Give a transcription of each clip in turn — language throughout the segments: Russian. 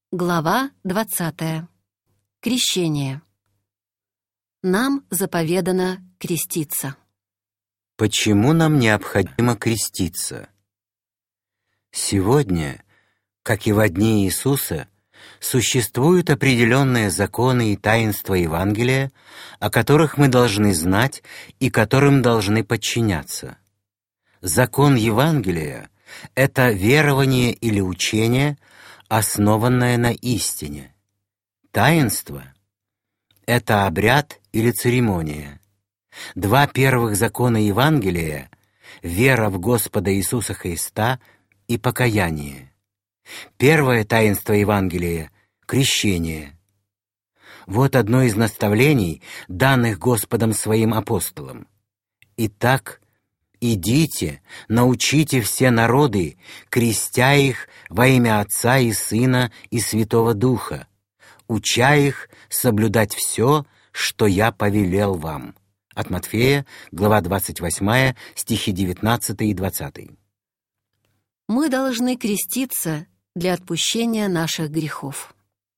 Глава 20. Крещение. Нам заповедано креститься. Почему нам необходимо креститься? Сегодня, как и во дни Иисуса, существуют определенные законы и таинства Евангелия, о которых мы должны знать и которым должны подчиняться. Закон Евангелия — это верование или учение, основанное на истине. Таинство — это обряд или церемония. Два первых закона Евангелия — вера в Господа Иисуса Христа и покаяние. Первое таинство Евангелия — крещение. Вот одно из наставлений, данных Господом Своим апостолам. «Итак, идите, научите все народы, крестя их во имя Отца и Сына и Святого Духа, уча их соблюдать все, что я повелел вам». От Матфея, глава 28, стихи 19 и 20. Мы должны креститься для отпущения наших грехов.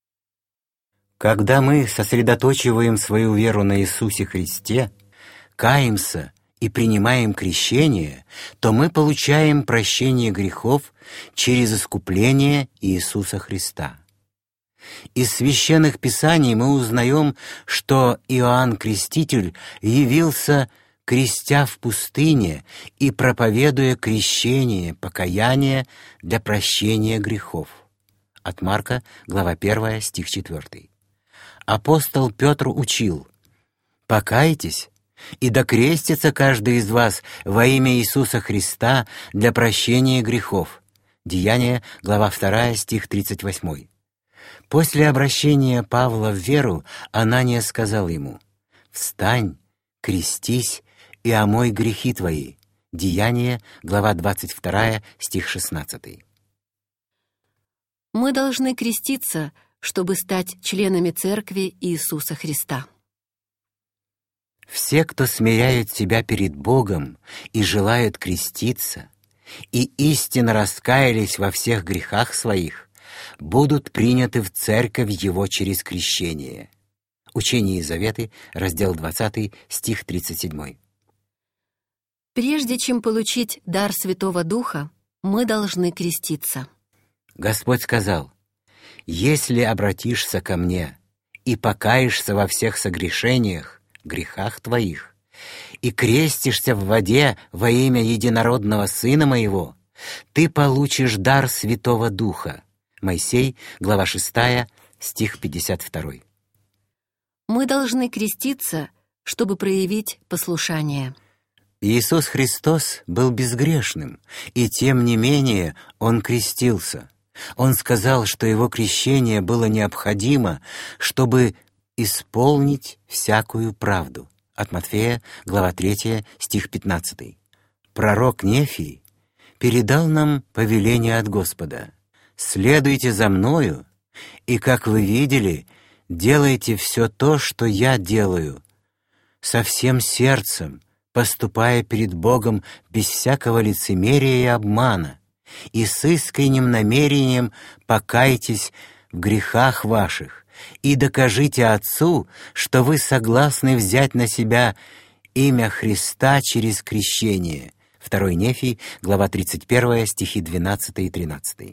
Когда мы сосредоточиваем свою веру на Иисусе Христе, каемся и принимаем крещение, то мы получаем прощение грехов через искупление Иисуса Христа. Из Священных Писаний мы узнаем, что Иоанн Креститель явился, крестя в пустыне и проповедуя крещение, покаяние для прощения грехов. От Марка, глава 1, стих 4. Апостол Петр учил: «Покайтесь, и докрестится каждый из вас во имя Иисуса Христа для прощения грехов». Деяния, глава 2, стих 38. После обращения Павла в веру Анания сказал ему: «Встань, крестись и омой грехи твои». Деяния, глава 22, стих 16. Мы должны креститься, чтобы стать членами Церкви Иисуса Христа. Все, кто смиряют себя перед Богом и желают креститься, и истинно раскаялись во всех грехах своих, будут приняты в Церковь Его через крещение. Учение и заветы, раздел 20, стих 37. Прежде чем получить дар Святого Духа, мы должны креститься. Господь сказал: «Если обратишься ко Мне и покаешься во всех согрешениях, грехах твоих, и крестишься в воде во имя единородного Сына Моего, ты получишь дар Святого Духа». Моисей, глава 6, стих 52. Мы должны креститься, чтобы проявить послушание. Иисус Христос был безгрешным, и тем не менее Он крестился. Он сказал, что Его крещение было необходимо, чтобы исполнить всякую правду. От Матфея, глава 3, стих 15. Пророк Нефий передал нам повеление от Господа: «Следуйте за Мною, и, как вы видели, делайте все то, что Я делаю, со всем сердцем, поступая перед Богом без всякого лицемерия и обмана, и с искренним намерением покайтесь в грехах ваших, и докажите Отцу, что вы согласны взять на себя имя Христа через крещение». 2 Нефий, глава 31, стихи 12 и 13.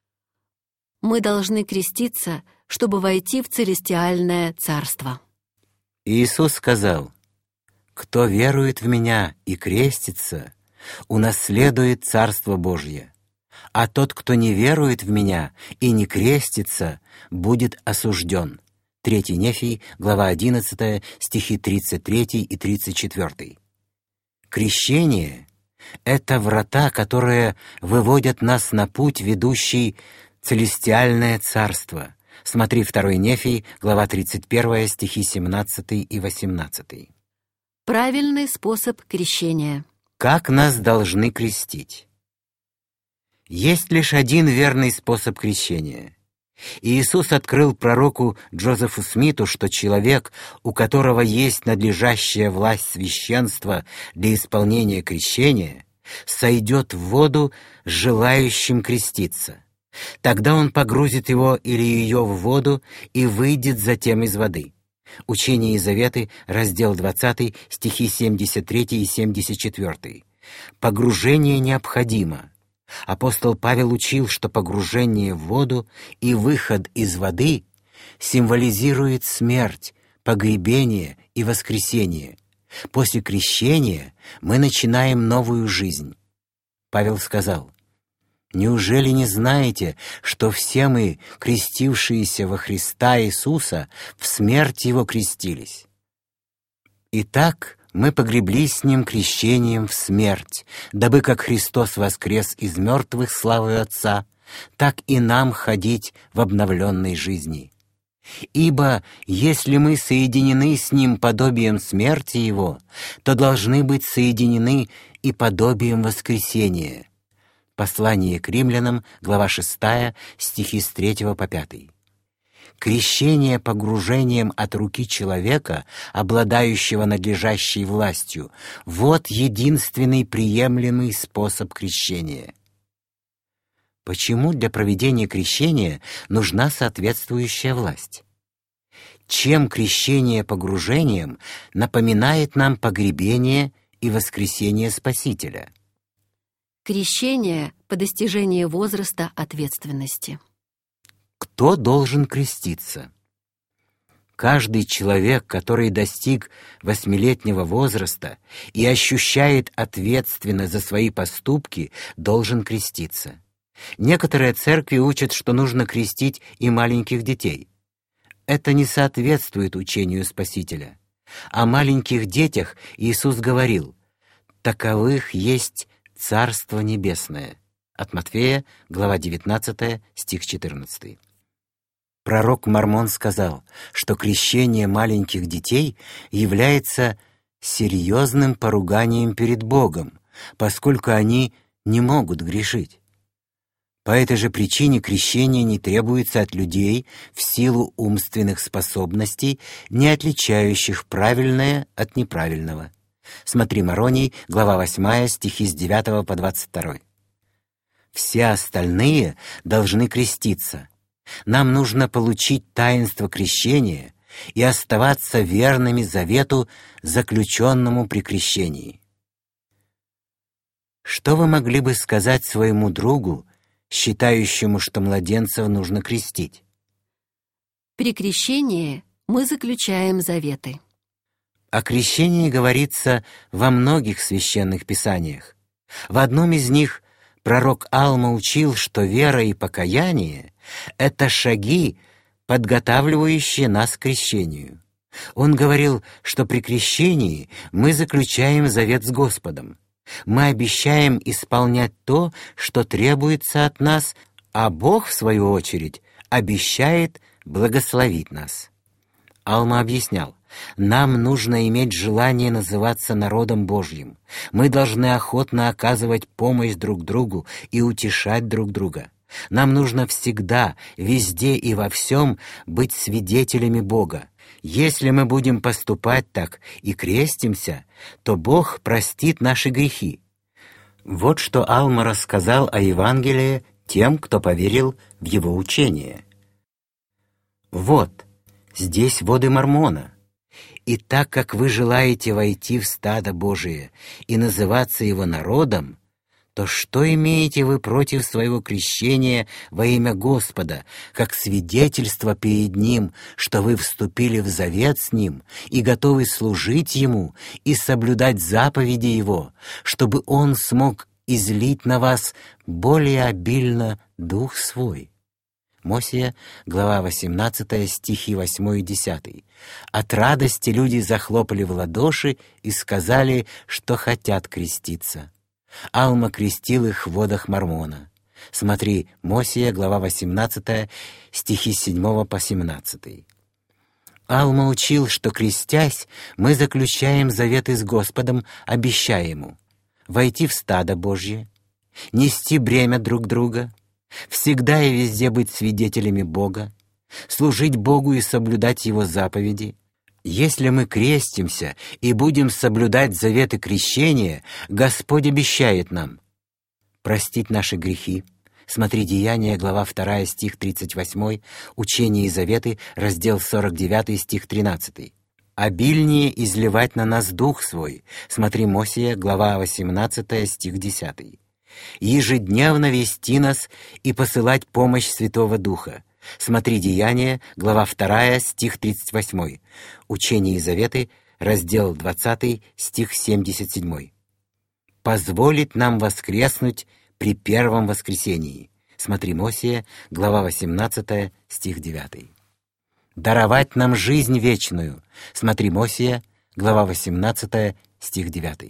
Мы должны креститься, чтобы войти в Целестиальное Царство. Иисус сказал: «Кто верует в Меня и крестится, унаследует Царство Божье, а тот, кто не верует в Меня и не крестится, будет осужден». 3 Нефий, глава 11, стихи 33 и 34. Крещение — это врата, которые выводят нас на путь, ведущий в Целестиальное Царство. Смотри 2 Нефий, глава 31, стихи 17 и 18. Правильный способ крещения. Как нас должны крестить? Есть лишь один верный способ крещения. Иисус открыл пророку Джозефу Смиту, что человек, у которого есть надлежащая власть священства для исполнения крещения, сойдет в воду с желающим креститься. Тогда он погрузит его или ее в воду и выйдет затем из воды. Учение и заветы, раздел 20, стихи 73 и 74. Погружение необходимо. Апостол Павел учил, что погружение в воду и выход из воды символизирует смерть, погребение и воскресение. После крещения мы начинаем новую жизнь. Павел сказал: «Неужели не знаете, что все мы, крестившиеся во Христа Иисуса, в смерть Его крестились? Итак, мы погреблись с Ним крещением в смерть, дабы как Христос воскрес из мертвых славою Отца, так и нам ходить в обновленной жизни. Ибо если мы соединены с Ним подобием смерти Его, то должны быть соединены и подобием воскресения». Послание к римлянам, глава 6, стихи с 3 по 5. Крещение погружением от руки человека, обладающего надлежащей властью, вот единственный приемлемый способ крещения. Почему для проведения крещения нужна соответствующая власть? Чем крещение погружением напоминает нам погребение и воскресение Спасителя? Крещение по достижении возраста ответственности. Кто должен креститься? Каждый человек, который достиг 8-летнего возраста и ощущает ответственность за свои поступки, должен креститься. Некоторые церкви учат, что нужно крестить и маленьких детей. Это не соответствует учению Спасителя. О маленьких детях Иисус говорил: «Таковых есть Царство Небесное». От Матфея, глава 19, стих 14. Пророк Мормон сказал, что крещение маленьких детей является серьезным поруганием перед Богом, поскольку они не могут грешить. По этой же причине крещение не требуется от людей в силу умственных способностей, не отличающих правильное от неправильного. Смотри Мароний, глава 8, стихи с 9 по 22. Все остальные должны креститься. Нам нужно получить таинство крещения и оставаться верными завету, заключенному при крещении. Что вы могли бы сказать своему другу, считающему, что младенцев нужно крестить? При крещении мы заключаем заветы. О крещении говорится во многих священных писаниях. В одном из них пророк Алма учил, что вера и покаяние — это шаги, подготавливающие нас к крещению. Он говорил, что при крещении мы заключаем завет с Господом. Мы обещаем исполнять то, что требуется от нас, а Бог, в свою очередь, обещает благословить нас. Алма объяснял: нам нужно иметь желание называться народом Божьим. Мы должны охотно оказывать помощь друг другу и утешать друг друга. Нам нужно всегда, везде и во всем быть свидетелями Бога. Если мы будем поступать так и крестимся, то Бог простит наши грехи. Вот что Алма рассказал о Евангелии тем, кто поверил в его учение. Вот, здесь воды Мормона. И так как вы желаете войти в стадо Божие и называться его народом, то что имеете вы против своего крещения во имя Господа, как свидетельство перед Ним, что вы вступили в завет с Ним и готовы служить Ему и соблюдать заповеди Его, чтобы Он смог излить на вас более обильно Дух Свой? Мосия, глава 18, стихи 8 и 10. От радости люди захлопали в ладоши и сказали, что хотят креститься. Алма крестил их в водах Мормона. Смотри, Мосия, глава 18, стихи с 7 по 17. Алма учил, что, крестясь, мы заключаем заветы с Господом, обещая Ему войти в стадо Божье, нести бремя друг друга, всегда и везде быть свидетелями Бога, служить Богу и соблюдать Его заповеди. Если мы крестимся и будем соблюдать заветы крещения, Господь обещает нам простить наши грехи, Смотри Деяния, глава 2, стих 38, Учение и заветы, раздел 49, стих 13. «Обильнее изливать на нас Дух Свой». Смотри Мосия, глава 18, стих 10. «Ежедневно вести нас и посылать помощь Святого Духа». Смотри Деяния, глава 2, стих 38. Учение и заветы, раздел 20, стих 77. «Позволит нам воскреснуть при первом воскресении». Смотри Мосия, глава 18, стих 9. «Даровать нам жизнь вечную». Смотри Мосия, глава 18, стих 9.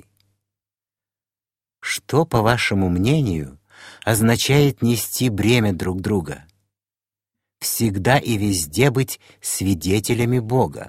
Что, по вашему мнению, означает нести бремя друг друга? Всегда и везде быть свидетелями Бога.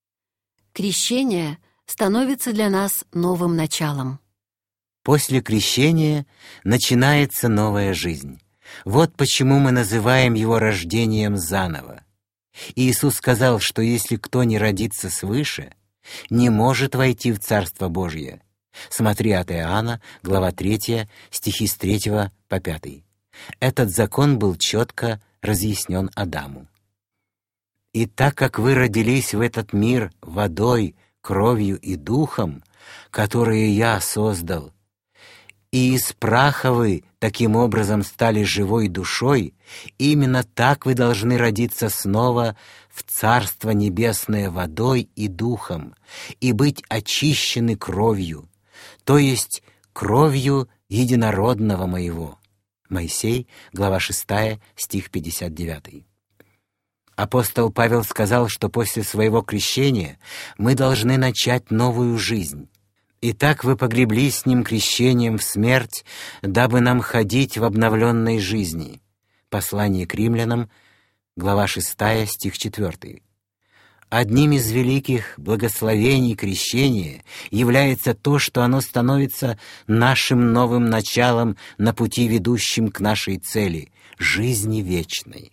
Крещение становится для нас новым началом. После крещения начинается новая жизнь. Вот почему мы называем его рождением заново. Иисус сказал, что если кто не родится свыше, не может войти в Царство Божье. Смотри от Иоанна, глава 3, стихи с 3 по 5. Этот закон был четко разъяснен Адаму. «И так как вы родились в этот мир водой, кровью и духом, которые я создал, и из праха вы таким образом стали живой душой, именно так вы должны родиться снова в Царство Небесное водой и духом, и быть очищены кровью, то есть кровью единородного моего». Моисей, глава 6, стих 59. Апостол Павел сказал, что после своего крещения мы должны начать новую жизнь. «Итак, вы погребли с Ним крещением в смерть, дабы нам ходить в обновленной жизни». Послание к римлянам, глава 6, стих 4. Одним из великих благословений крещения является то, что оно становится нашим новым началом на пути, ведущим к нашей цели — жизни вечной.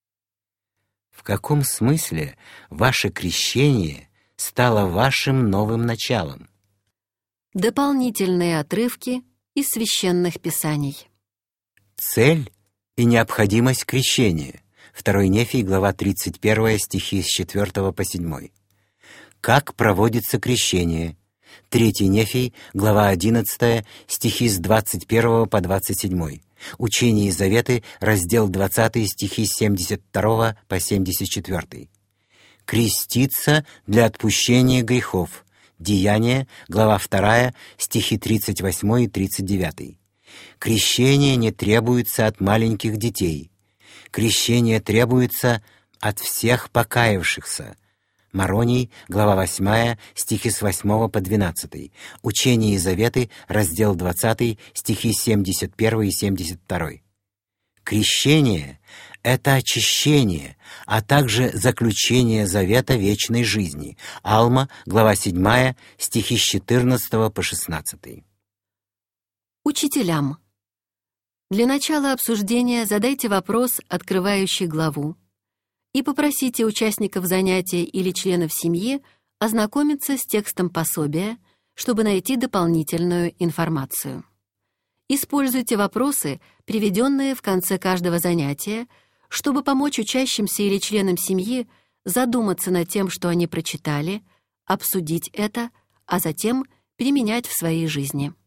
В каком смысле ваше крещение стало вашим новым началом? Дополнительные отрывки из священных писаний. Цель и необходимость крещения. 2 Нефий, глава 31, стихи с 4 по 7. Как проводится крещение? 3 Нефий, глава 11, стихи с 21 по 27. Учение и заветы, раздел 20, стихи с 72 по 74. Креститься для отпущения грехов. Деяния, глава 2, стихи 38 и 39. Крещение не требуется от маленьких детей. Крещение требуется от всех покаявшихся. Мароний, глава 8, стихи с 8 по 12. Учение и заветы, раздел 20, стихи 71 и 72. Крещение — это очищение, а также заключение завета вечной жизни. Алма, глава 7, стихи с 14 по 16. Учителям. Для начала обсуждения задайте вопрос, открывающий главу, и попросите участников занятия или членов семьи ознакомиться с текстом пособия, чтобы найти дополнительную информацию. Используйте вопросы, приведенные в конце каждого занятия, чтобы помочь учащимся или членам семьи задуматься над тем, что они прочитали, обсудить это, а затем применять в своей жизни.